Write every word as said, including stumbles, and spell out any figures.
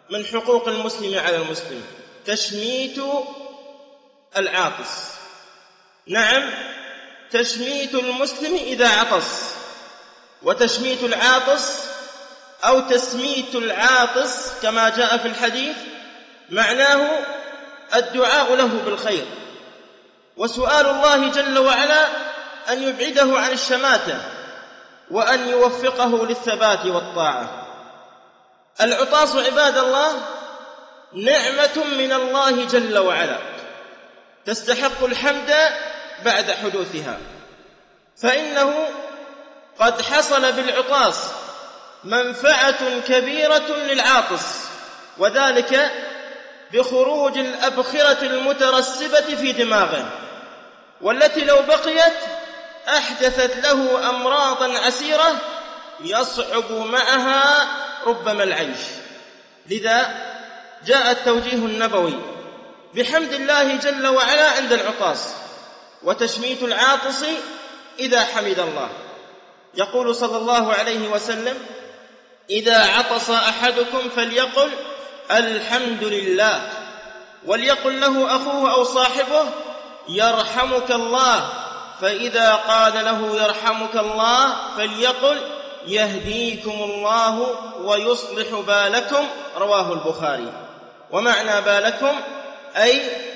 من حقوق المسلم على المسلم تشميت العاطس. نعم، تشميت المسلم إذا عطس، وتشميت العاطس أو تسميت العاطس كما جاء في الحديث معناه الدعاء له بالخير، وسؤال الله جل وعلا أن يبعده عن الشماتة وأن يوفقه للثبات والطاعة. العطاس عباد الله نعمة من الله جل وعلا تستحق الحمد بعد حدوثها، فإنه قد حصل بالعطاس منفعة كبيرة للعاطس، وذلك بخروج الأبخرة المترسبة في دماغه، والتي لو بقيت أحدثت له أمراضا عسيرة يصعب معها ربما العيش. لذا جاء التوجيه النبوي بحمد الله جل وعلا عند العطاس، وتشميت العاطس إذا حمد الله. يقول صلى الله عليه وسلم: إذا عطس أحدكم فليقل الحمد لله، وليقل له أخوه أو صاحبه يرحمك الله، فإذا قال له يرحمك الله فليقل يهديكم الله ويصلح بالكم، رواه البخاري. ومعنى بالكم أي